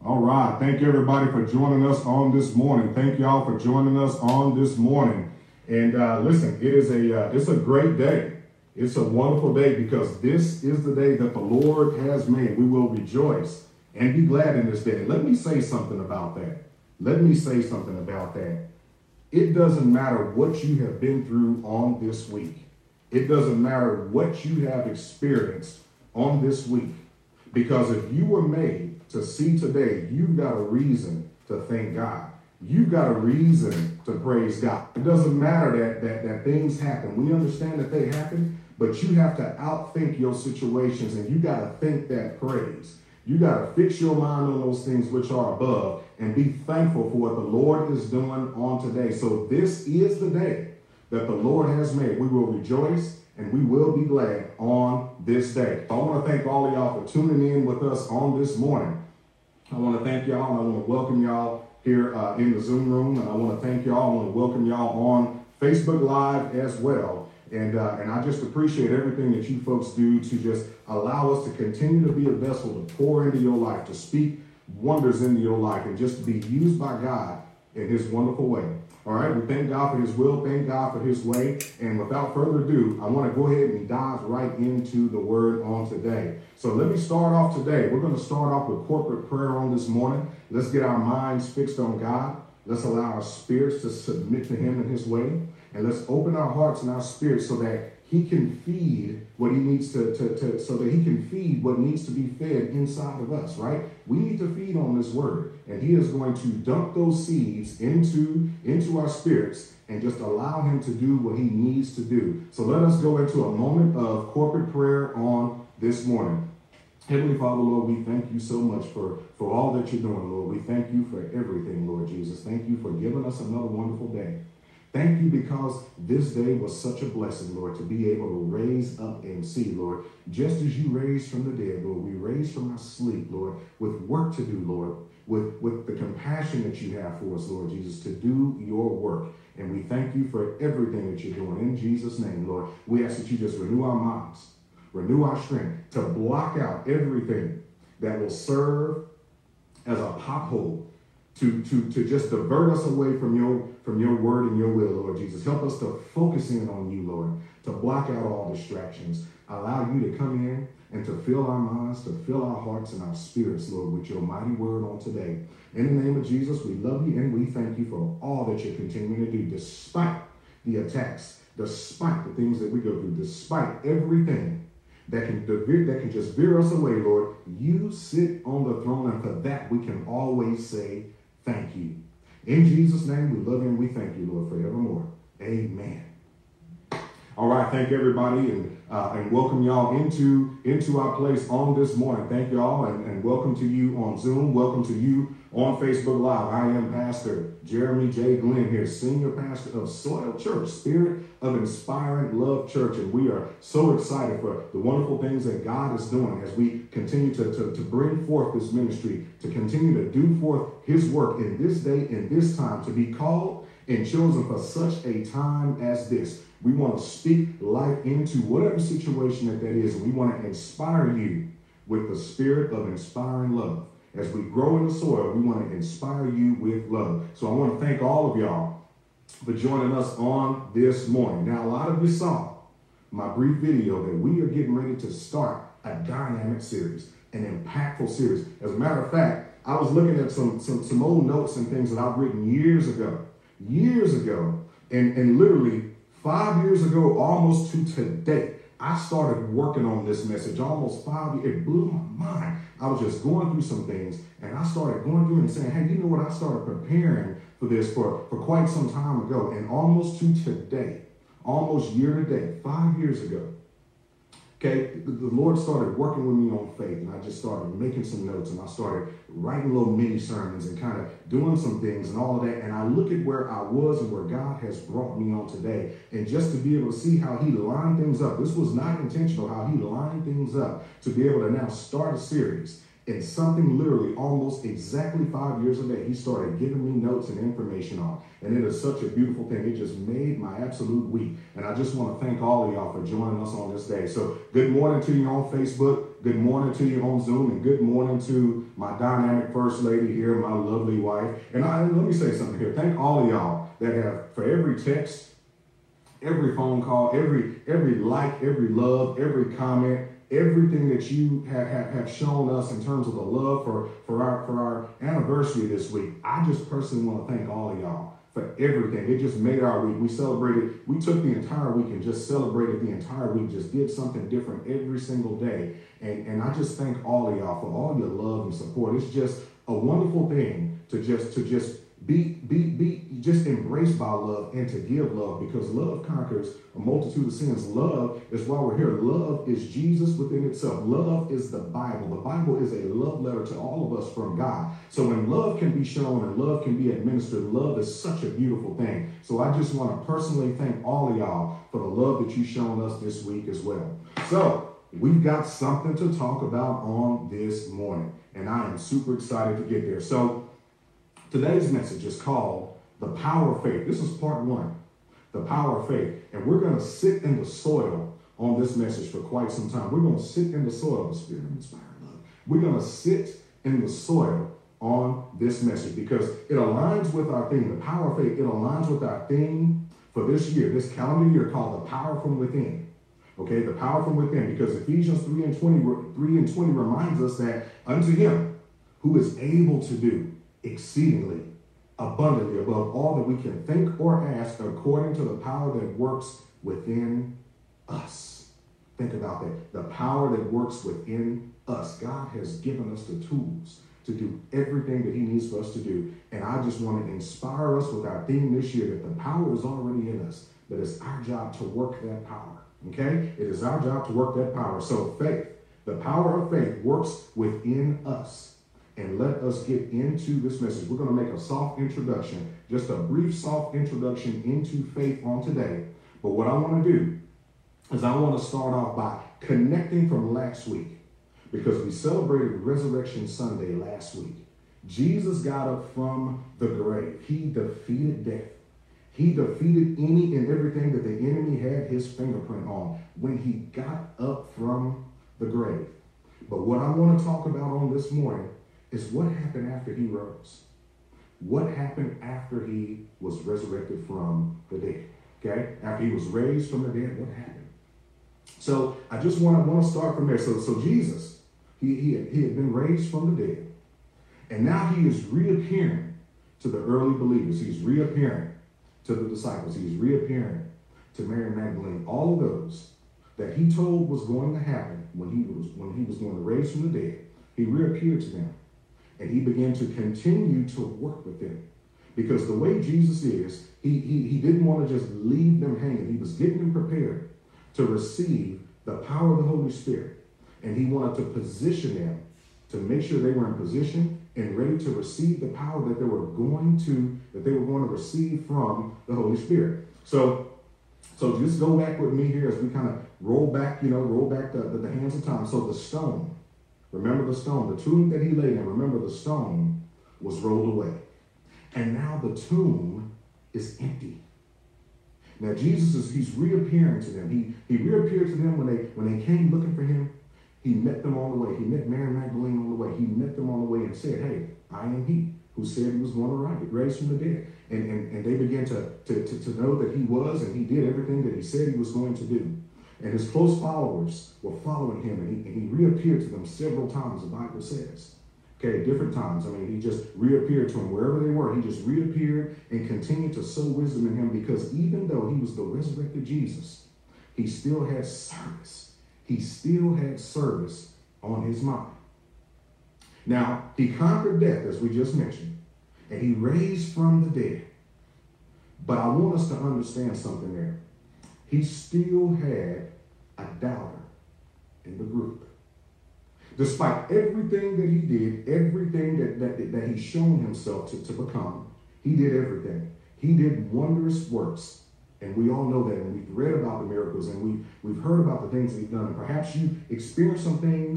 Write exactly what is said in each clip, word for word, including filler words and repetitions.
All right. Thank you, everybody, for joining us on this morning. Thank you all for joining us on this morning. And uh, listen, it is a uh, it's a great day. It's a wonderful day because this is the day that the Lord has made. We will rejoice and be glad in this day. Let me say something about that. Let me say something about that. It doesn't matter what you have been through on this week. It doesn't matter what you have experienced on this week. Because if you were made to see today, you've got a reason to thank God. You've got a reason to praise God. It doesn't matter that, that, that things happen. We understand that they happen, but you have to outthink your situations and you got to think that praise. You got to fix your mind on those things which are above and be thankful for what the Lord is doing on today. So this is the day that the Lord has made. We will rejoice and we will be glad on this day. I want to thank all of y'all for tuning in with us on this morning. I want to thank y'all and I want to welcome y'all here uh, in the Zoom room. And I want to thank y'all. I want to welcome y'all on Facebook Live as well. And, uh, and I just appreciate everything that you folks do to just allow us to continue to be a vessel to pour into your life, to speak wonders into your life, and just to be used by God in his wonderful way. All right, we thank God for his will, thank God for his way. And without further ado, I want to go ahead and dive right into the word on today. So let me start off today. We're going to start off with corporate prayer on this morning. Let's get our minds fixed on God. Let's allow our spirits to submit to him in his way. And let's open our hearts and our spirits so that he can feed what he needs to, to, to, so that he can feed what needs to be fed inside of us, right? We need to feed on this word. And he is going to dump those seeds into, into our spirits and just allow him to do what he needs to do. So let us go into a moment of corporate prayer on this morning. Heavenly Father, Lord, we thank you so much for, for all that you're doing, Lord. We thank you for everything, Lord Jesus. Thank you for giving us another wonderful day. Thank you because this day was such a blessing, Lord, to be able to raise up and see, Lord. Just as you raised from the dead, Lord, we raised from our sleep, Lord, with work to do, Lord, with, with the compassion that you have for us, Lord Jesus, to do your work. And we thank you for everything that you're doing. In Jesus' name, Lord, we ask that you just renew our minds, renew our strength, to block out everything that will serve as a pothole to, to, to just divert us away from your, from your word and your will, Lord Jesus. Help us to focus in on you, Lord, to block out all distractions. Allow you to come in and to fill our minds, to fill our hearts and our spirits, Lord, with your mighty word on today. In the name of Jesus, we love you and we thank you for all that you're continuing to do, despite the attacks, despite the things that we go through, despite everything that can, that can just veer us away, Lord. You sit on the throne, and for that we can always say thank you. In Jesus' name, we love you and we thank you, Lord, forevermore. Amen. All right, thank everybody, and uh, and welcome y'all into, into our place on this morning. Thank y'all, and, and welcome to you on Zoom. Welcome to you on Facebook Live. I am Pastor Jeremy J. Glenn here, Senior Pastor of Soil Church, Spirit of Inspiring Love Church. And we are so excited for the wonderful things that God is doing as we continue to, to, to bring forth this ministry, to continue to do forth his work in this day, in this time, to be called and chosen for such a time as this. We want to speak life into whatever situation that that is. And we want to inspire you with the spirit of inspiring love. As we grow in the soil, we want to inspire you with love. So I want to thank all of y'all for joining us on this morning. Now, a lot of you saw my brief video that we are getting ready to start a dynamic series, an impactful series. As a matter of fact, I was looking at some, some, some old notes and things that I've written years ago, years ago, and, and literally five years ago, almost to today, I started working on this message almost five years. It blew my mind. I was just going through some things, and I started going through and saying, hey, you know what? I started preparing for this for, for quite some time ago, and almost to today, almost year to day, five years ago, okay, the, the Lord started working with me on faith, and I just started making some notes, and I started writing little mini sermons and kind of doing some things and all of that. And I look at where I was and where God has brought me on today, and just to be able to see how he lined things up. This was not intentional, how he lined things up to be able to now start a series And something literally almost exactly five years ago, he started giving me notes and information on. And it is such a beautiful thing. It just made my absolute week. And I just want to thank all of y'all for joining us on this day. So good morning to you on Facebook. Good morning to you on Zoom. And good morning to my dynamic first lady here, my lovely wife. And I, let me say something here. Thank all of y'all that have, for every text, every phone call, every every like, every love, every comment, everything that you have, have, have shown us in terms of the love for, for, our, for our anniversary this week. I just personally want to thank all of y'all for everything. It just made our week. We celebrated, we took the entire week and just celebrated the entire week, just did something different every single day. And, and I just thank all of y'all for all your love and support. It's just a wonderful thing to just, to just Be, be, be just embraced by love and to give love, because love conquers a multitude of sins. Love is why we're here. Love is Jesus within itself. Love is the Bible. The Bible is a love letter to all of us from God. So when love can be shown and love can be administered, love is such a beautiful thing. So I just want to personally thank all of y'all for the love that you've shown us this week as well. So we've got something to talk about on this morning, and I am super excited to get there. So today's message is called The Power of Faith. This is part one, the power of faith. And we're going to sit in the soil on this message for quite some time. We're going to sit in the soil, the Spirit of inspired love. We're going to sit in the soil on this message because it aligns with our theme, the power of faith. It aligns with our theme for this year, this calendar year, called the power from within. Okay, the power from within, because Ephesians three and twenty, three and twenty reminds us that unto him who is able to do exceedingly abundantly above all that we can think or ask, according to the power that works within us. Think about that. The power that works within us. God has given us the tools to do everything that he needs for us to do. And I just want to inspire us with our theme this year that the power is already in us, but it's our job to work that power. Okay? It is our job to work that power. So faith, the power of faith works within us. And let us get into this message. We're going to make a soft introduction, just a brief soft introduction into faith on today. But what I want to do is I want to start off by connecting from last week, because we celebrated Resurrection Sunday last week. Jesus got up from the grave. He defeated death. He defeated any and everything that the enemy had his fingerprint on when he got up from the grave. But what I want to talk about on this morning is what happened after he rose. What happened after he was resurrected from the dead? Okay? After he was raised from the dead, what happened? So I just want to want to start from there. So, so Jesus, he, he, had, he had been raised from the dead. And now he is reappearing to the early believers. He's reappearing to the disciples. He's reappearing to Mary Magdalene. All of those that he told was going to happen when he was, when he was going to raise from the dead. He reappeared to them. And he began to continue to work with them. Because the way Jesus is, he, he, he didn't want to just leave them hanging. He was getting them prepared to receive the power of the Holy Spirit. And he wanted to position them to make sure they were in position and ready to receive the power that they were going to, that they were going to receive from the Holy Spirit. So, so just go back with me here as we kind of roll back, you know, roll back the, the, the hands of time. So the stone, remember the stone, the tomb that he lay in, remember the stone was rolled away. And now the tomb is empty. Now Jesus is, he's reappearing to them. He, he reappeared to them when they, when they came looking for him. He met them on the way. He met Mary Magdalene on the way. He met them on the way and said, hey, I am he who said he was going to rise, raise from the dead. And, and, and they began to, to, to, to know that he was, and he did everything that he said he was going to do. And his close followers were following him, and he, and he reappeared to them several times, the Bible says. Okay, different times. I mean, he just reappeared to them wherever they were. He just reappeared and continued to sow wisdom in him, because even though he was the resurrected Jesus, he still had service. He still had service on his mind. Now, he conquered death, as we just mentioned, and he raised from the dead. But I want us to understand something there. He still had a doubter in the group. Despite everything that he did, everything that, that, that he's shown himself to, to become, he did everything. He did wondrous works. And we all know that, and we've read about the miracles, and we've, we've heard about the things that he's done. And perhaps you experienced some things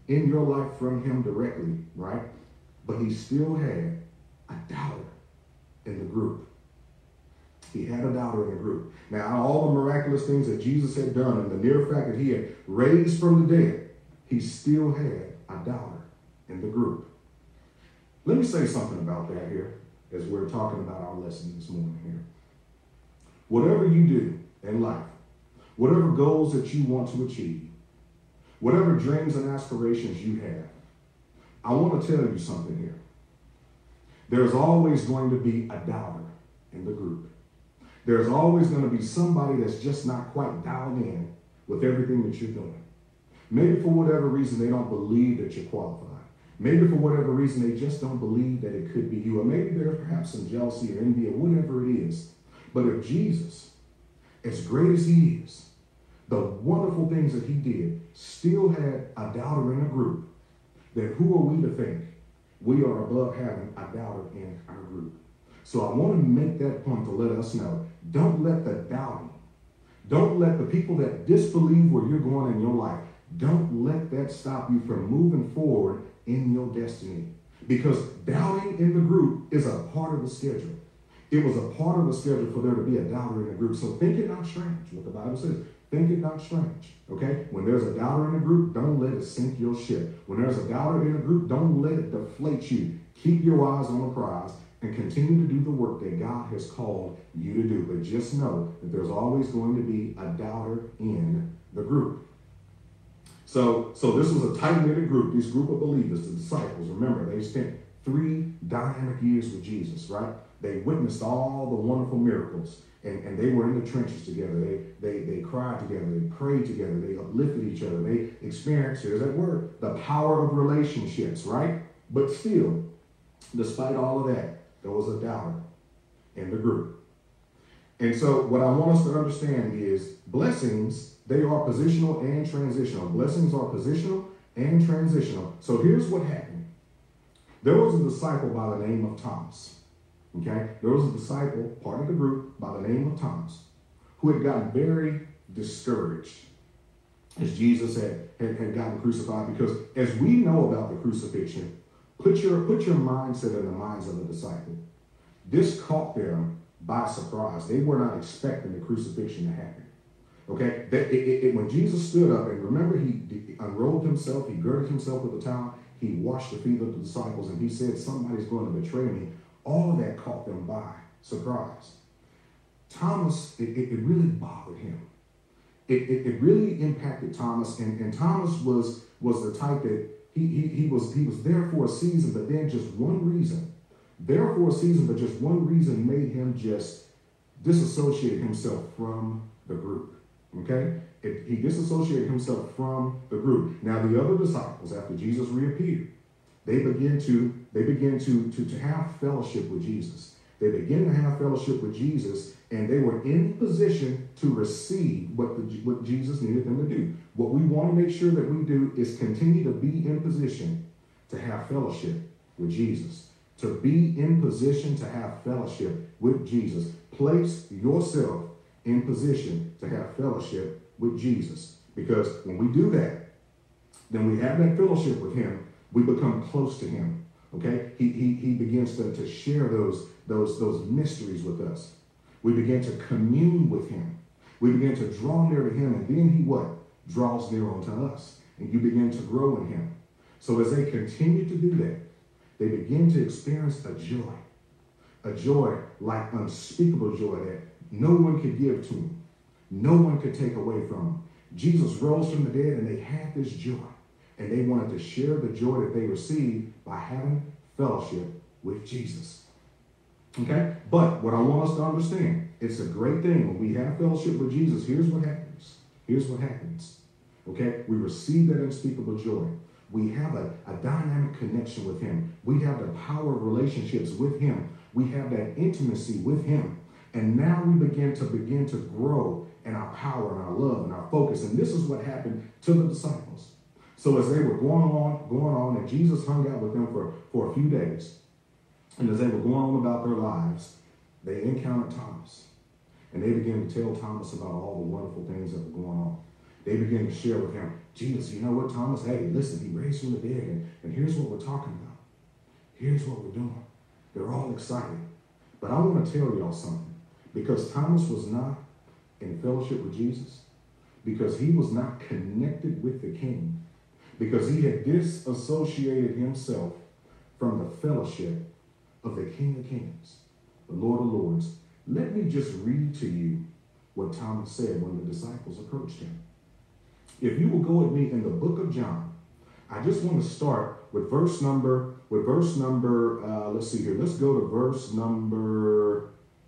in your life from him directly, right? But he still had a doubter in the group. He had a doubter in the group. Now, all the miraculous things that Jesus had done and the mere fact that he had raised from the dead, he still had a doubter in the group. Let me say something about that here as we're talking about our lesson this morning here. Whatever you do in life, whatever goals that you want to achieve, whatever dreams and aspirations you have, I want to tell you something here. There's always going to be a doubter in the group. There's always going to be somebody that's just not quite dialed in with everything that you're doing. Maybe for whatever reason, they don't believe that you're qualified. Maybe for whatever reason, they just don't believe that it could be you. Or maybe there's perhaps some jealousy or envy or whatever it is. But if Jesus, as great as he is, the wonderful things that he did, still had a doubter in a group, then who are we to think we are above having a doubter in our group? So I want to make that point to let us know, don't let the doubting, don't let the people that disbelieve where you're going in your life, don't let that stop you from moving forward in your destiny. Because doubting in the group is a part of the schedule. It was a part of the schedule for there to be a doubter in the group. So think it not strange, what the Bible says. Think it not strange, okay? When there's a doubter in the group, don't let it sink your ship. When there's a doubter in the group, don't let it deflate you. Keep your eyes on the prize and continue to do the work that God has called you to do. But just know that there's always going to be a doubter in the group. So, so this was a tight-knit group, this group of believers, the disciples. Remember, they spent three dynamic years with Jesus, right? They witnessed all the wonderful miracles, and, and they were in the trenches together. They, they, they cried together, they prayed together, they uplifted each other. They experienced, here's that word, the power of relationships, right? But still, despite all of that, there was a doubter in the group. And so what I want us to understand is blessings, they are positional and transitional. Blessings are positional and transitional. So here's what happened. There was a disciple by the name of Thomas. Okay? There was a disciple, part of the group, by the name of Thomas, who had gotten very discouraged as Jesus had, had, had gotten crucified. Because as we know about the crucifixion, put your, put your mindset in the minds of a disciple. This caught them by surprise. They were not expecting the crucifixion to happen. Okay? That, it, it, it, when Jesus stood up, and remember, he, he unrolled himself, he girded himself with a towel, he washed the feet of the disciples, and he said, somebody's going to betray me. All of that caught them by surprise. Thomas, it, it, it really bothered him. It, it, it really impacted Thomas, and, and Thomas was, was the type that he, he, he, was, he was there for a season, but then just one reason, there for a season, but just one reason made him just disassociate himself from the group. Okay? It, he disassociated himself from the group. Now, the other disciples, after Jesus reappeared, they begin to they begin to, to, to have fellowship with Jesus. They begin to have fellowship with Jesus, and they were in position to receive what, the, what Jesus needed them to do. What we want to make sure that we do is continue to be in position to have fellowship with Jesus. To be in position to have fellowship with Jesus. Place yourself in position to have fellowship with Jesus. Because when we do that, then we have that fellowship with him. We become close to him. Okay? He, he, he begins to, to share those, those, those mysteries with us. We begin to commune with him. We begin to draw near to him, and then he what? Draws near unto us. And you begin to grow in him. So as they continue to do that, they begin to experience a joy. A joy like unspeakable joy that no one could give to them. No one could take away from them. Jesus rose from the dead, and they had this joy. And they wanted to share the joy that they received by having fellowship with Jesus. Okay? But what I want us to understand, it's a great thing. When we have fellowship with Jesus, here's what happens. Here's what happens. Okay? We receive that unspeakable joy. We have a, a dynamic connection with him. We have the power of relationships with him. We have that intimacy with him. And now we begin to begin to grow in our power and our love and our focus. And this is what happened to the disciples. So as they were going on, going on, and Jesus hung out with them for, for a few days, and as they were going on about their lives, they encountered Thomas. And they began to tell Thomas about all the wonderful things that were going on. They began to share with him, Jesus, you know what, Thomas? Hey, listen, he raised from the dead, and, and here's what we're talking about. Here's what we're doing. They're all excited. But I want to tell y'all something. Because Thomas was not in fellowship with Jesus, because he was not connected with the King, because he had disassociated himself from the fellowship of the King of Kings, the Lord of Lords. Let me just read to you what Thomas said when the disciples approached him. If you will go with me in the book of John, I just want to start with verse number, with verse number, uh, let's see here. Let's go to verse number,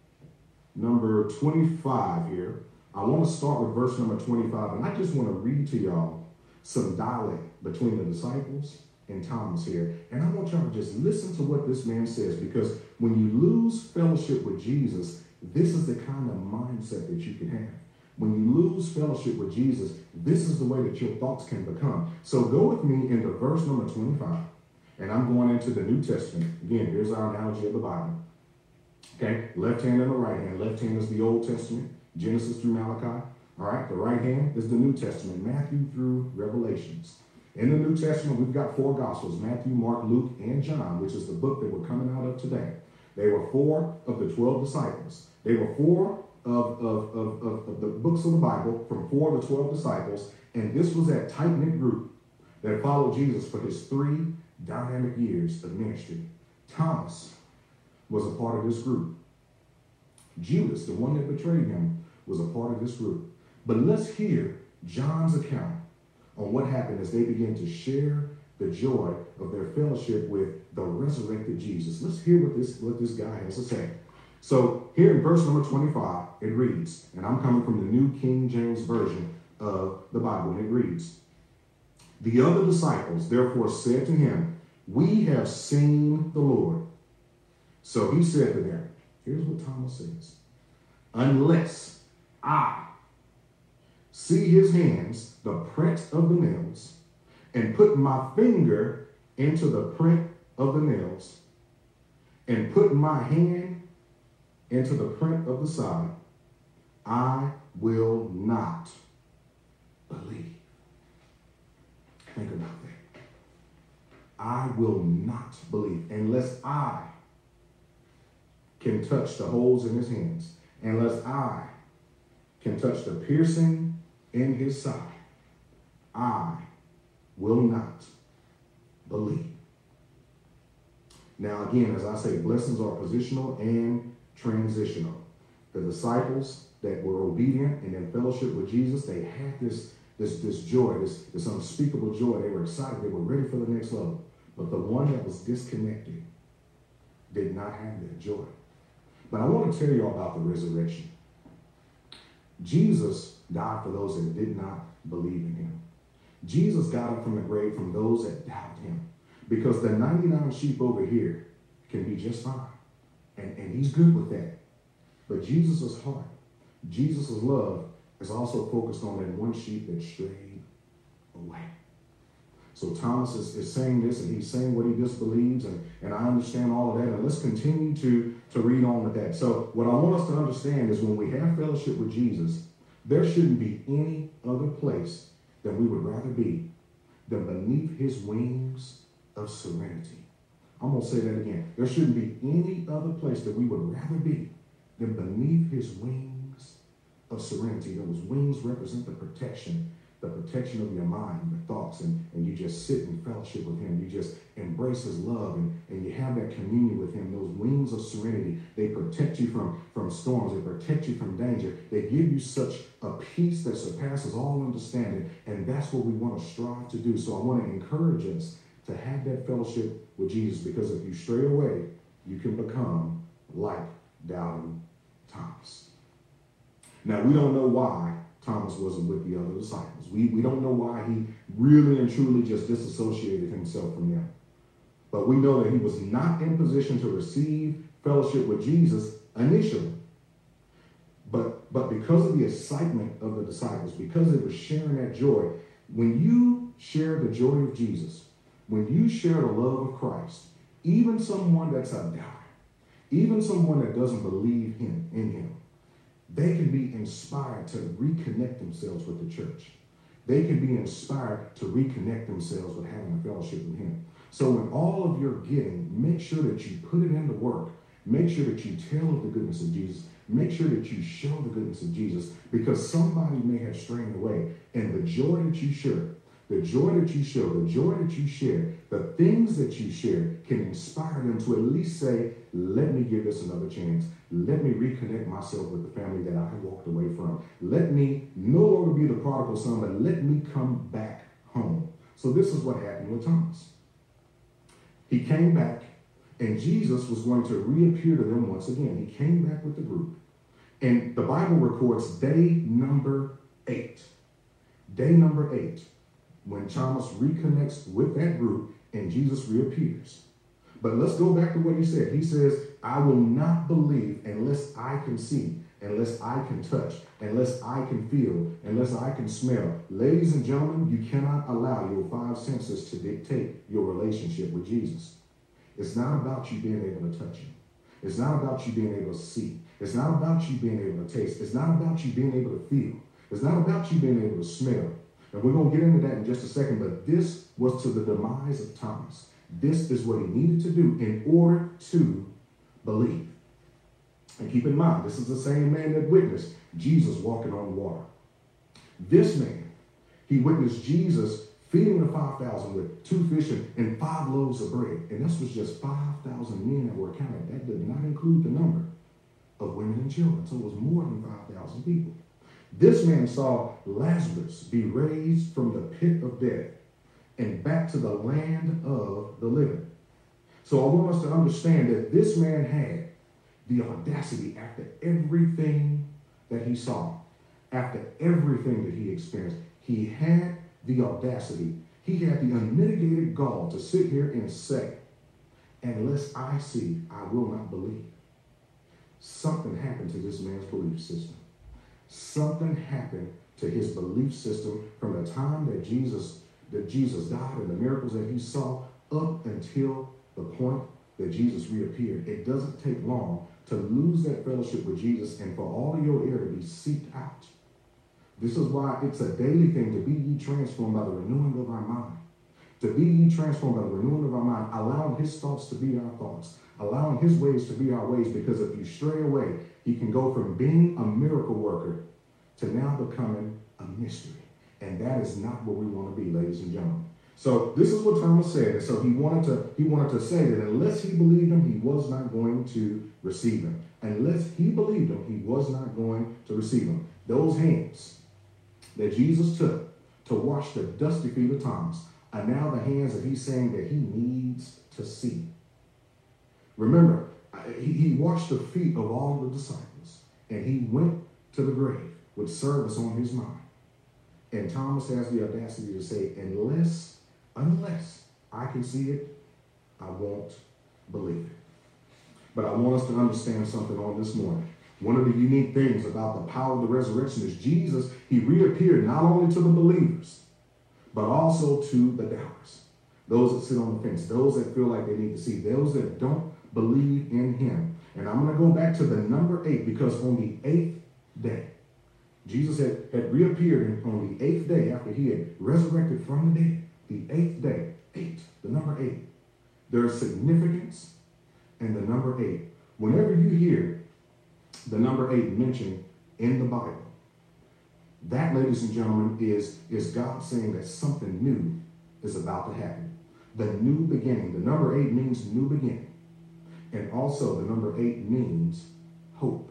number twenty-five here. I want to start with verse number twenty-five, and I just want to read to y'all some dialect between the disciples and Thomas here. And I want y'all to just listen to what this man says, because when you lose fellowship with Jesus, this is the kind of mindset that you can have. When you lose fellowship with Jesus, this is the way that your thoughts can become. So go with me into verse number twenty-five, and I'm going into the New Testament. Again, here's our analogy of the Bible. Okay, left hand and the right hand. Left hand is the Old Testament, Genesis through Malachi. All right, the right hand is the New Testament, Matthew through Revelations. In the New Testament, we've got four Gospels, Matthew, Mark, Luke, and John, which is the book that we're coming out of today. They were four of the twelve disciples. They were four of, of, of, of, of the books of the Bible from four of the twelve disciples, and this was that tight-knit group that followed Jesus for his three dynamic years of ministry. Thomas was a part of this group. Judas, the one that betrayed him, was a part of this group. But let's hear John's account on what happened as they began to share the joy of their fellowship with the resurrected Jesus. Let's hear what this, what this guy has to say. So here in verse number twenty-five, it reads, and I'm coming from the New King James Version of the Bible, and it reads, "The other disciples therefore said to him, 'We have seen the Lord.' So he said to them," here's what Thomas says, "unless I see his hands, the print of the nails, and put my finger into the print of the nails, and put my hand into the print of the side, I will not believe." Think about that. I will not believe unless I can touch the holes in his hands, unless I can touch the piercing in his side, I will not believe. Now, again, as I say, blessings are positional and transitional. The disciples that were obedient and in fellowship with Jesus, they had this, this, this joy, this, this unspeakable joy. They were excited. They were ready for the next level. But the one that was disconnected did not have that joy. But I want to tell you all about the resurrection. Jesus died for those that did not believe in him. Jesus got up from the grave from those that doubted him, because the ninety-nine sheep over here can be just fine. And, and he's good with that. But Jesus' heart, Jesus' love is also focused on that one sheep that strayed away. So Thomas is, is saying this, and he's saying what he disbelieves, and, and I understand all of that. And let's continue to, to read on with that. So what I want us to understand is when we have fellowship with Jesus, there shouldn't be any other place that we would rather be than beneath his wings of serenity. I'm going to say that again. There shouldn't be any other place that we would rather be than beneath his wings of serenity. Those wings represent the protection, the protection of your mind, your thoughts, and, and you just sit in fellowship with him. You just embrace his love, and, and you have that communion with him. Those wings of serenity, they protect you from, from storms. They protect you from danger. They give you such a peace that surpasses all understanding, and that's what we want to strive to do. So I want to encourage us to have that fellowship with Jesus, because if you stray away, you can become like doubting Thomas. Now, we don't know why Thomas wasn't with the other disciples. We, we don't know why he really and truly just disassociated himself from them. But we know that he was not in position to receive fellowship with Jesus initially. But, but because of the excitement of the disciples, because they were sharing that joy, when you share the joy of Jesus, when you share the love of Christ, even someone that's a doubter, even someone that doesn't believe him in him, they can be inspired to reconnect themselves with the church. they can be inspired to reconnect themselves with having a fellowship with him. So in all of your getting, make sure that you put it into work. Make sure that you tell of the goodness of Jesus. Make sure that you show the goodness of Jesus, because somebody may have strayed away. And the joy that you share, the joy that you show, the joy that you share, the things that you share can inspire them to at least say, let me give this another chance. Let me reconnect myself with the family that I walked away from. Let me no longer be the prodigal son, but let me come back home. So this is what happened with Thomas. He came back, and Jesus was going to reappear to them once again. He came back with the group. And the Bible records day number eight. Day number eight, when Thomas reconnects with that group and Jesus reappears. But let's go back to what he said. He says, I will not believe unless I can see, unless I can touch, unless I can feel, unless I can smell. Ladies and gentlemen, you cannot allow your five senses to dictate your relationship with Jesus. It's not about you being able to touch him. It's not about you being able to see. It's not about you being able to taste. It's not about you being able to feel. It's not about you being able to smell. And we're going to get into that in just a second, but this was to the demise of Thomas. This is what he needed to do in order to believe. And keep in mind, this is the same man that witnessed Jesus walking on water. This man, he witnessed Jesus feeding the five thousand with two fish and five loaves of bread. And this was just five thousand men that were counted. That did not include the number of women and children. So it was more than five thousand people. This man saw Lazarus be raised from the pit of death and back to the land of the living. So I want us to understand that this man had the audacity, after everything that he saw, after everything that he experienced, he had the audacity, he had the unmitigated gall to sit here and say, unless I see, I will not believe. Something happened to this man's belief system. Something happened to his belief system from the time that Jesus, that Jesus died and the miracles that he saw up until the point that Jesus reappeared. It doesn't take long to lose that fellowship with Jesus and for all of your air to be seeped out. This is why it's a daily thing to be ye transformed by the renewing of our mind. To be ye transformed by the renewing of our mind, allowing his thoughts to be our thoughts, allowing his ways to be our ways, because if you stray away, he can go from being a miracle worker to now becoming a mystery. And that is not what we want to be, ladies and gentlemen. So this is what Thomas said. And so he wanted to, he wanted to say that unless he believed him, he was not going to receive him. Unless he believed him, he was not going to receive him. Those hands that Jesus took to wash the dusty feet of Thomas are now the hands that he's saying that he needs to see. Remember, he, he washed the feet of all the disciples, and he went to the grave with service on his mind. And Thomas has the audacity to say, unless, unless I can see it, I won't believe it. But I want us to understand something on this morning. One of the unique things about the power of the resurrection is Jesus, he reappeared not only to the believers, but also to the doubters. Those that sit on the fence, those that feel like they need to see, those that don't believe in him. And I'm going to go back to the number eight, because on the eighth day, Jesus had, had reappeared on the eighth day after he had resurrected from the dead. The eighth day, eight, the number eight. There's significance in the number eight. Whenever you hear the number eight mentioned in the Bible, that, ladies and gentlemen, is, is God saying that something new is about to happen. The new beginning. The number eight means new beginning. And also the number eight means hope.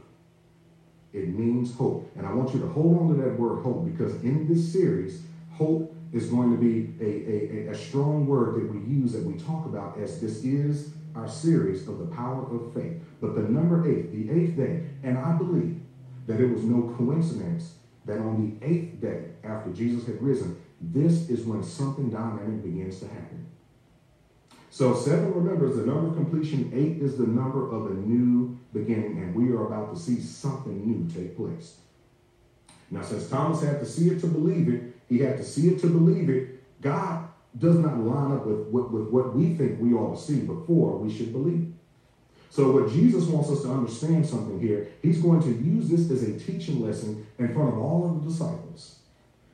It means hope. And I want you to hold on to that word hope, because in this series, hope is going to be a, a, a strong word that we use, that we talk about, as this is our series of the power of faith. But the number eight, the eighth day, and I believe that it was no coincidence that on the eighth day after Jesus had risen, this is when something dynamic begins to happen. So seven, remember, is the number of completion. Eight is the number of a new beginning, and we are about to see something new take place. Now, since Thomas had to see it to believe it, he had to see it to believe it. God does not line up with, with, with what we think we ought to see before we should believe. So what Jesus wants us to understand something here, he's going to use this as a teaching lesson in front of all of the disciples.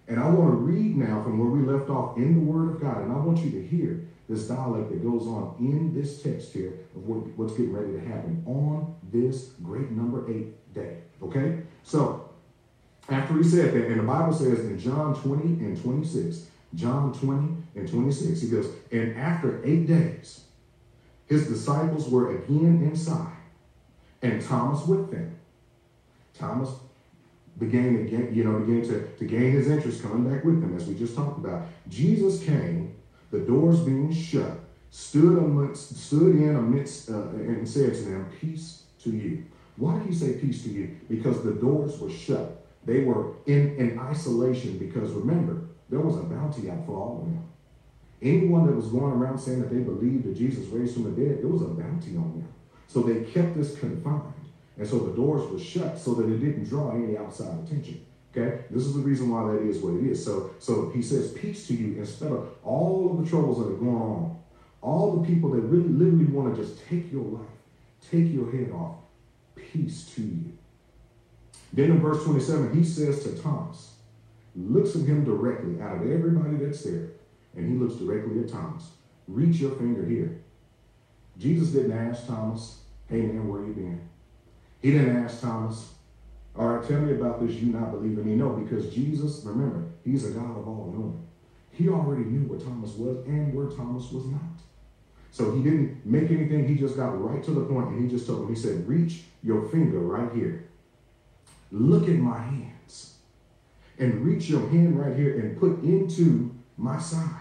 And I want to read now from where we left off in the Word of God. And I want you to hear this dialect that goes on in this text here of what, what's getting ready to happen on this great number eight day. Okay? So, after he said that, and the Bible says in John twenty and twenty-six, John twenty and twenty-six, he goes, and after eight days, his disciples were again inside, and Thomas with them. Thomas began again, you know, began to, to gain his interest coming back with them, as we just talked about. Jesus came, the doors being shut, stood amidst, stood in amidst, uh, and said to them, peace to you. Why did he say peace to you? Because the doors were shut. They were in, in isolation because, remember, there was a bounty out for all of them. Anyone that was going around saying that they believed that Jesus raised from the dead, there was a bounty on them. So they kept this confined. And so the doors were shut so that it didn't draw any outside attention. Okay? This is the reason why that is what it is. So, so he says, peace to you, instead of all of the troubles that are going on, all the people that really literally want to just take your life, take your head off, peace to you. Then in verse twenty-seven, he says to Thomas, looks at him directly out of everybody that's there, and he looks directly at Thomas. Reach your finger here. Jesus didn't ask Thomas, hey man, where you been? He didn't ask Thomas, all right, tell me about this, you not believing me. No, because Jesus, remember, he's a God of all knowing. He already knew where Thomas was and where Thomas was not. So he didn't make anything. He just got right to the point, and he just told him, he said, reach your finger right here. Look at my hands. And reach your hand right here and put into my side.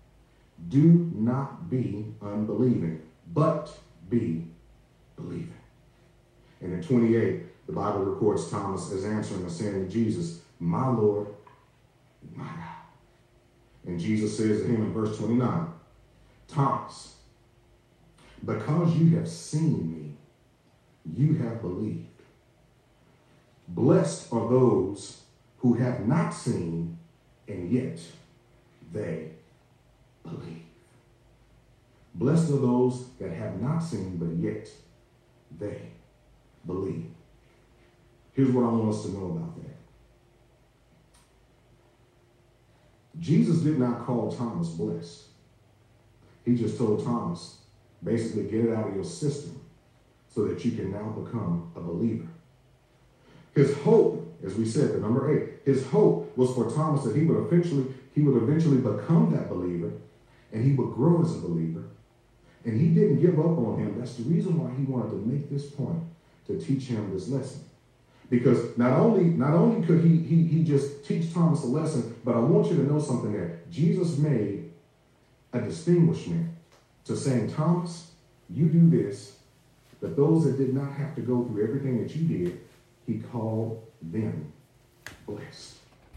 Do not be unbelieving, but be believing. And in twenty-eight, the Bible records Thomas as answering and saying to Jesus, my Lord, my God. And Jesus says to him in verse twenty-nine, Thomas, because you have seen me, you have believed. Blessed are those who have not seen, and yet they believe. Blessed are those that have not seen, but yet they believe. Here's what I want us to know about that. Jesus did not call Thomas blessed. He just told Thomas, basically, get it out of your system so that you can now become a believer. His hope, as we said, the number eight, his hope was for Thomas that he would eventually, he would eventually become that believer, and he would grow as a believer. And he didn't give up on him. That's the reason why he wanted to make this point, to teach him this lesson. Because not only, not only could he, he, he just teach Thomas a lesson, but I want you to know something there. Jesus made a distinguishment to saying, Thomas, you do this, but those that did not have to go through everything that you did, he called them blessed.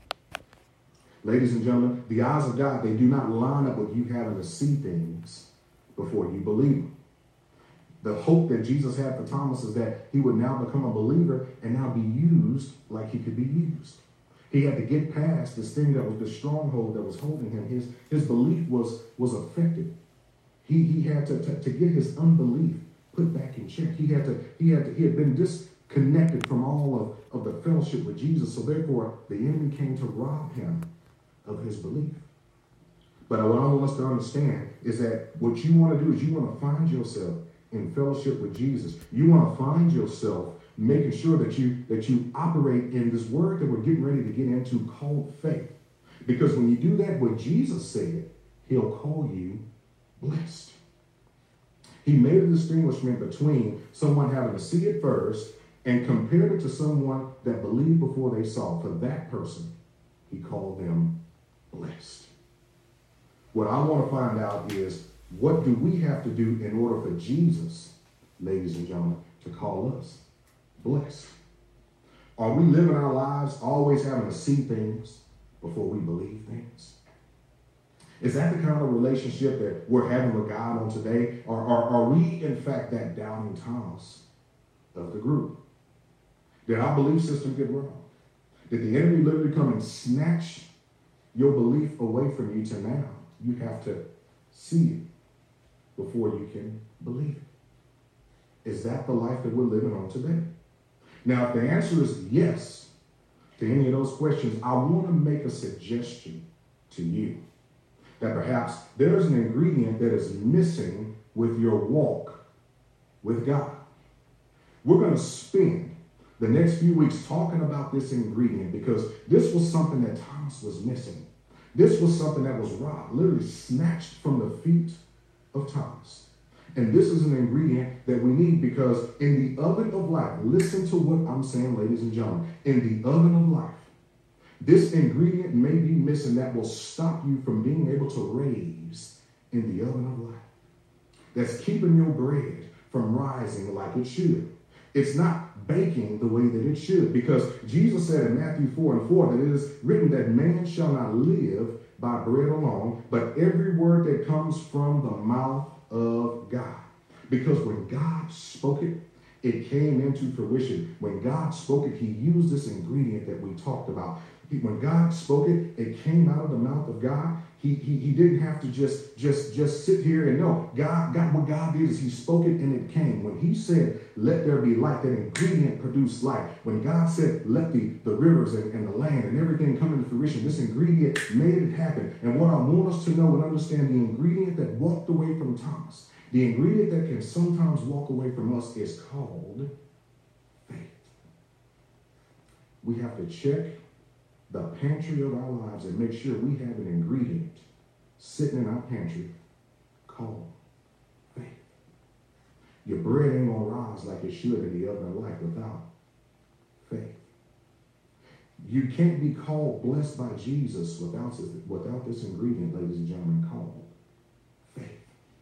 Ladies and gentlemen, the eyes of God, they do not line up with you having to see things before you believe them. The hope that Jesus had for Thomas is that he would now become a believer and now be used like he could be used. He had to get past this thing that was the stronghold that was holding him. His, his belief was, was affected. He, he had to, to, to get his unbelief put back in check. He had to, he had to, he had been disconnected from all of, of the fellowship with Jesus. So therefore, the enemy came to rob him of his belief. But what I want us to understand is that what you want to do is you want to find yourself in fellowship with Jesus. You want to find yourself making sure that you that you operate in this word that we're getting ready to get into called faith. Because when you do that, what Jesus said, he'll call you blessed. He made a distinguishment between someone having to see it first and compared it to someone that believed before they saw. For that person, he called them blessed. What I want to find out is, what do we have to do in order for Jesus, ladies and gentlemen, to call us blessed? Are we living our lives always having to see things before we believe things? Is that the kind of relationship that we're having with God on today? Or, or are we, in fact, that doubting Thomas of the group? Did our belief system get wrong? Did the enemy literally come and snatch your belief away from you to now? You have to see it before you can believe it. Is that the life that we're living on today? Now, if the answer is yes, to any of those questions, I want to make a suggestion to you that perhaps there's an ingredient that is missing with your walk with God. We're going to spend the next few weeks talking about this ingredient because this was something that Thomas was missing. This was something that was robbed, literally snatched from the feet of Thomas. And this is an ingredient that we need because in the oven of life, listen to what I'm saying, ladies and gentlemen, in the oven of life, this ingredient may be missing that will stop you from being able to raise in the oven of life. That's keeping your bread from rising like it should. It's not baking the way that it should because Jesus said in Matthew four and four that it is written that man shall not live by bread alone, but every word that comes from the mouth of God. Because when God spoke it, it came into fruition. When God spoke it, he used this ingredient that we talked about. He, when God spoke it, it came out of the mouth of God. He, he, he didn't have to just, just, just sit here and know. God, God, what God did is he spoke it and it came. When he said, let there be light, that ingredient produced light. When God said, let the, the rivers and, and the land and everything come into fruition, this ingredient made it happen. And what I want us to know and understand, the ingredient that walked away from Thomas, the ingredient that can sometimes walk away from us is called faith. We have to check the pantry of our lives and make sure we have an ingredient sitting in our pantry called faith. Your bread ain't gonna rise like it should in the oven of life without faith. You can't be called blessed by Jesus without, without this ingredient, ladies and gentlemen, called faith.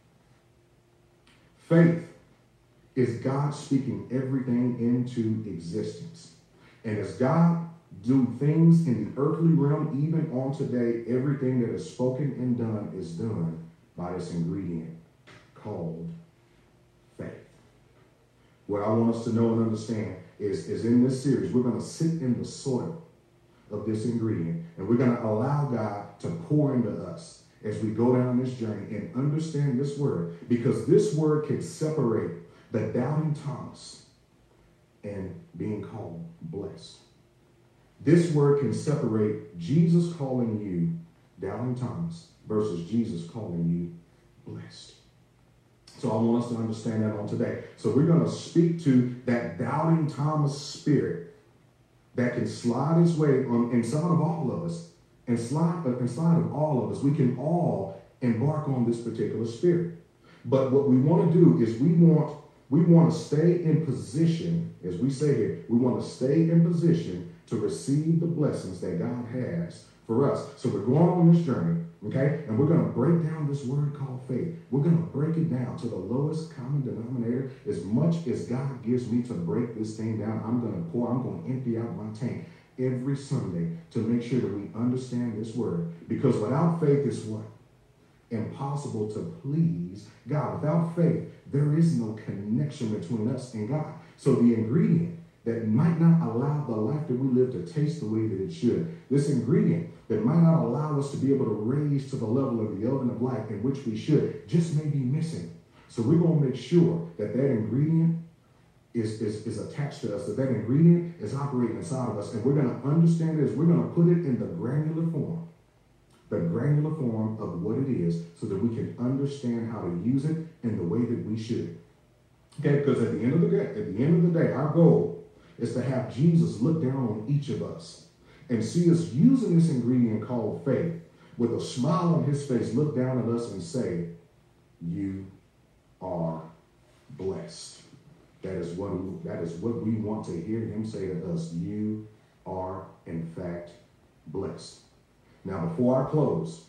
Faith is God speaking everything into existence. And as God do things in the earthly realm, even on today, everything that is spoken and done is done by this ingredient called faith. What I want us to know and understand is, is in this series, we're going to sit in the soil of this ingredient, and we're going to allow God to pour into us as we go down this journey and understand this word, because this word can separate the doubting Thomas and being called blessed. This word can separate Jesus calling you doubting Thomas versus Jesus calling you blessed. So I want us to understand that on today. So we're going to speak to that doubting Thomas spirit that can slide its way on inside of all of us, and slide inside of all of us. We can all embark on this particular spirit. But what we want to do is we want we want to stay in position, as we say here, we want to stay in position to receive the blessings that God has for us. So we're going on this journey, okay? And we're going to break down this word called faith. We're going to break it down to the lowest common denominator. As much as God gives me to break this thing down, I'm going to pour, I'm going to empty out my tank every Sunday to make sure that we understand this word. Because without faith is what? Impossible to please God. Without faith, there is no connection between us and God. So the ingredient that might not allow the life that we live to taste the way that it should, this ingredient that might not allow us to be able to raise to the level of the oven of life in which we should, just may be missing. So we're going to make sure that that ingredient is, is, is attached to us, that that ingredient is operating inside of us, and we're going to understand this. We're going to put it in the granular form. The granular form of what it is, so that we can understand how to use it in the way that we should. Okay, because at the end of the day, at the end of the day, our goal is to have Jesus look down on each of us and see us using this ingredient called faith with a smile on his face, look down at us and say, you are blessed. That is what we, that is what we want to hear him say to us. You are, in fact, blessed. Now, before I close,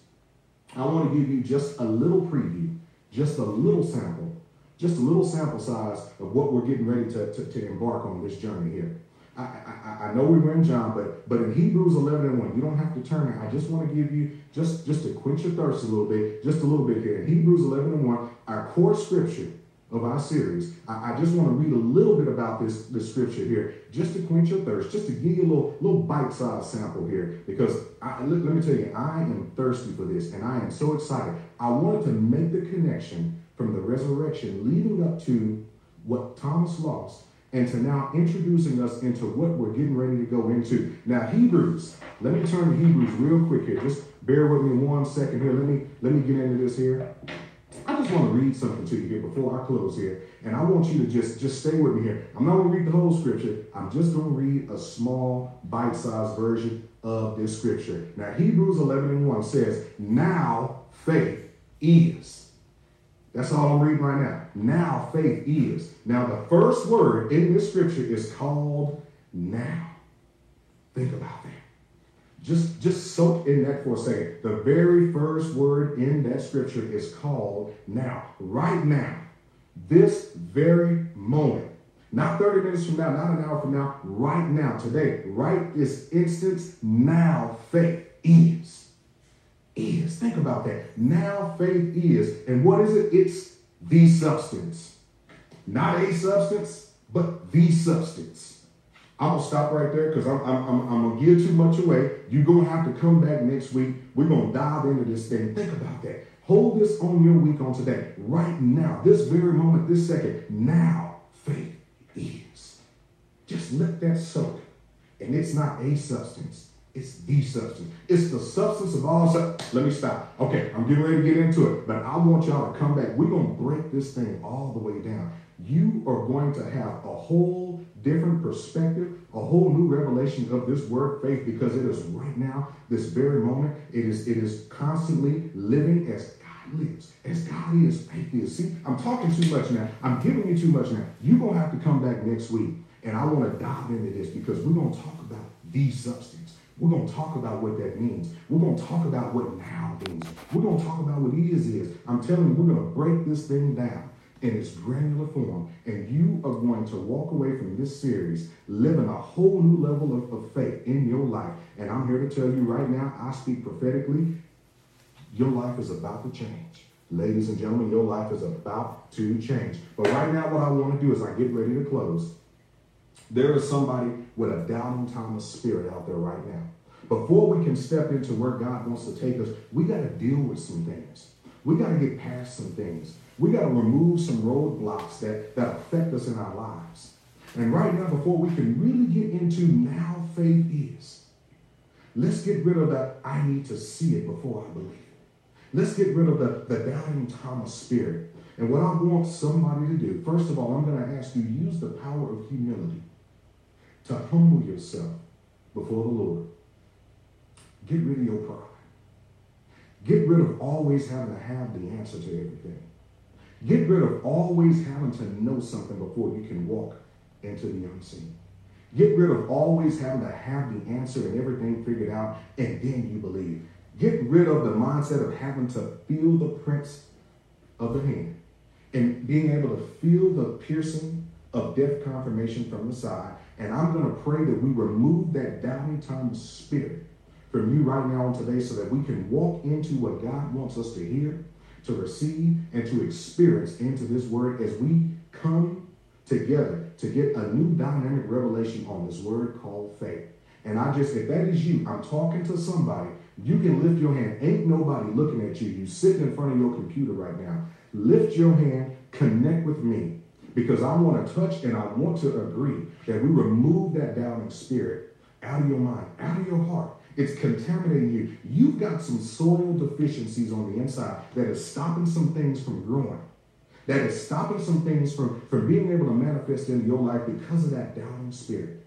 I want to give you just a little preview, just a little sample, just a little sample size of what we're getting ready to, to, to embark on this journey here. I, I, I know we were in John, but but in Hebrews eleven and one, you don't have to turn it. I just want to give you, just, just to quench your thirst a little bit, just a little bit here. In Hebrews eleven and one, our core scripture of our series, I, I just want to read a little bit about this, this scripture here, just to quench your thirst, just to give you a little, little bite-sized sample here, because I, let, let me tell you, I am thirsty for this, and I am so excited. I wanted to make the connection from the resurrection leading up to what Thomas lost and to now introducing us into what we're getting ready to go into. Now, Hebrews, let me turn to Hebrews real quick here. Just bear with me one second here. Let me, let me get into this here. I just want to read something to you here before I close here. And I want you to just, just stay with me here. I'm not going to read the whole scripture. I'm just going to read a small bite-sized version of this scripture. Now, Hebrews eleven and one says, now faith is. That's all I'm reading right now. Now faith is. Now, the first word in this scripture is called now. Think about that. Just, just soak in that for a second. The very first word in that scripture is called now. Right now. This very moment. Not thirty minutes from now, not an hour from now. Right now, today. Right this instance. Now faith is. Is. Think about that. Now faith is. And what is it? It's the substance. Not a substance, but the substance. I'm going to stop right there because I'm, I'm, I'm, I'm going to give too much away. You're going to have to come back next week. We're going to dive into this thing. Think about that. Hold this on your week on today. Right now, this very moment, this second. Now, faith is. Just let that soak. And it's not a substance. It's the substance. It's the substance of all substance. Let me stop. Okay, I'm getting ready to get into it. But I want y'all to come back. We're going to break this thing all the way down. You are going to have a whole different perspective, a whole new revelation of this word faith, because it is right now, this very moment, it is, it is constantly living as God lives, as God is, faith is. See, I'm talking too much now. I'm giving you too much now. You're going to have to come back next week, and I want to dive into this because we're going to talk about the substance. We're going to talk about what that means. We're going to talk about what now means. We're going to talk about what is is. I'm telling you, we're going to break this thing down in its granular form, and you are going to walk away from this series living a whole new level of, of faith in your life. And I'm here to tell you right now, I speak prophetically, your life is about to change. Ladies and gentlemen, your life is about to change. But right now, what I want to do is I get ready to close. There is somebody with a doubting Thomas spirit out there right now. Before we can step into where God wants to take us, we got to deal with some things. We got to get past some things. We got to remove some roadblocks that, that affect us in our lives. And right now, before we can really get into now faith is, let's get rid of that I need to see it before I believe it. Let's get rid of the, the doubting Thomas spirit. And what I want somebody to do, first of all, I'm going to ask you, use the power of humility to humble yourself before the Lord. Get rid of your pride. Get rid of always having to have the answer to everything. Get rid of always having to know something before you can walk into the unseen. Get rid of always having to have the answer and everything figured out, and then you believe. Get rid of the mindset of having to feel the prints of the hand and being able to feel the piercing of death confirmation from the side. And I'm going to pray that we remove that doubting Thomas spirit from you right now on today so that we can walk into what God wants us to hear, to receive, and to experience into this word as we come together to get a new dynamic revelation on this word called faith. And I just, if that is you, I'm talking to somebody, you can lift your hand. Ain't nobody looking at you. You sitting in front of your computer right now. Lift your hand, connect with me, because I want to touch and I want to agree that we remove that doubting spirit out of your mind, out of your heart. It's contaminating you. You've got some soil deficiencies on the inside that is stopping some things from growing, that is stopping some things from, from being able to manifest in your life because of that doubting spirit.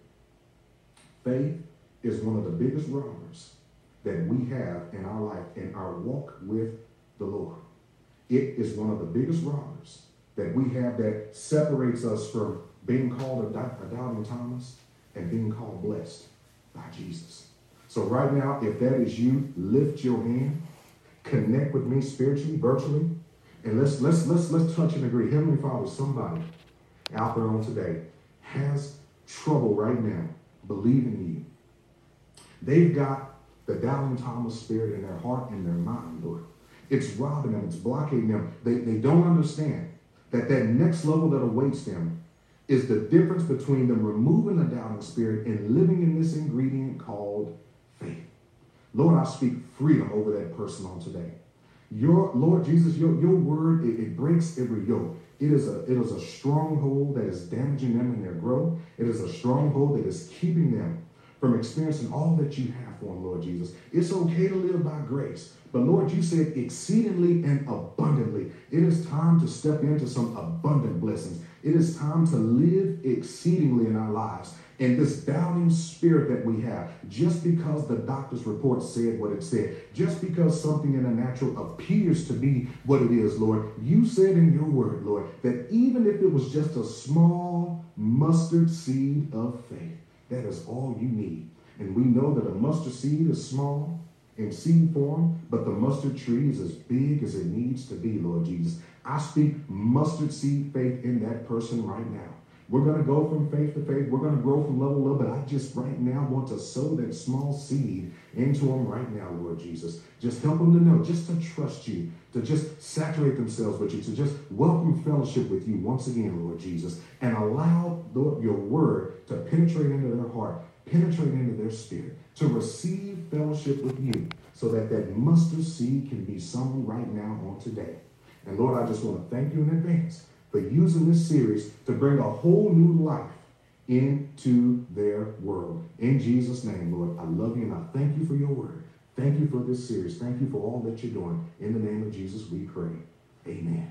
Faith is one of the biggest robbers that we have in our life, in our walk with the Lord. It is one of the biggest robbers that we have that separates us from being called a, a doubting Thomas and being called blessed by Jesus. So right now, if that is you, lift your hand, connect with me spiritually, virtually, and let's let's let's let's touch and agree. Heavenly Father, somebody out there on today has trouble right now believing you. They've got the doubting Thomas spirit in their heart and their mind, Lord. It's robbing them. It's blockading them. They, they don't understand that that next level that awaits them is the difference between them removing the doubting spirit and living in this ingredient called faith. Lord, I speak freedom over that person on today. Your Lord Jesus, your, your word, it, it breaks every yoke. It is a it is a stronghold that is damaging them in their growth. It is a stronghold that is keeping them from experiencing all that you have for them, Lord Jesus. It's okay to live by grace. But Lord, you said exceedingly and abundantly. It is time to step into some abundant blessings. It is time to live exceedingly in our lives. And this doubting spirit that we have, just because the doctor's report said what it said, just because something in the natural appears to be what it is, Lord, you said in your word, Lord, that even if it was just a small mustard seed of faith, that is all you need. And we know that a mustard seed is small in seed form, but the mustard tree is as big as it needs to be, Lord Jesus. I speak mustard seed faith in that person right now. We're going to go from faith to faith. We're going to grow from level to level, but I just right now want to sow that small seed into them right now, Lord Jesus. Just help them to know, just to trust you, to just saturate themselves with you, to just welcome fellowship with you once again, Lord Jesus, and allow, Lord, your word to penetrate into their heart, penetrate into their spirit, to receive fellowship with you so that that mustard seed can be sown right now on today. And Lord, I just want to thank you in advance for using this series to bring a whole new life into their world. In Jesus' name, Lord, I love you and I thank you for your word. Thank you for this series. Thank you for all that you're doing. In the name of Jesus, we pray. Amen.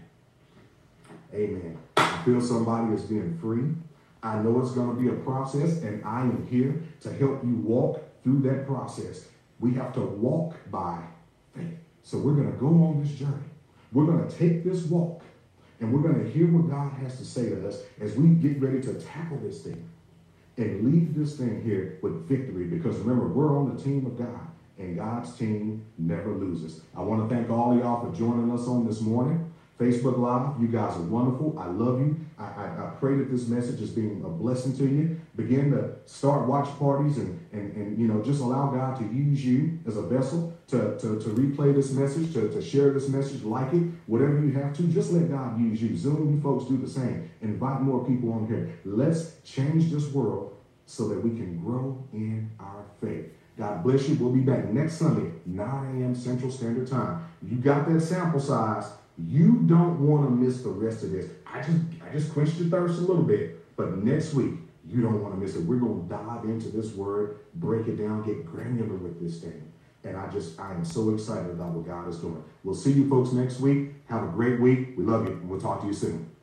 Amen. I feel somebody is being free. I know it's going to be a process, and I am here to help you walk through that process. We have to walk by faith. So we're going to go on this journey. We're going to take this walk, and we're going to hear what God has to say to us as we get ready to tackle this thing and leave this thing here with victory. Because remember, we're on the team of God, and God's team never loses. I want to thank all of y'all for joining us on this morning. Facebook Live, you guys are wonderful. I love you. I, I, I pray that this message is being a blessing to you. Begin to start watch parties and, and, and you know, just allow God to use you as a vessel to, to, to replay this message, to, to share this message, like it, whatever you have to. Just let God use you. Zoom, you folks do the same. Invite more people on here. Let's change this world so that we can grow in our faith. God bless you. We'll be back next Sunday, nine a.m. Central Standard Time. You got that sample size. You don't want to miss the rest of this. I just I just quenched your thirst a little bit, but next week, you don't want to miss it. We're going to dive into this word, break it down, get granular with this thing. And I just, I am so excited about what God is doing. We'll see you folks next week. Have a great week. We love you, and we'll talk to you soon.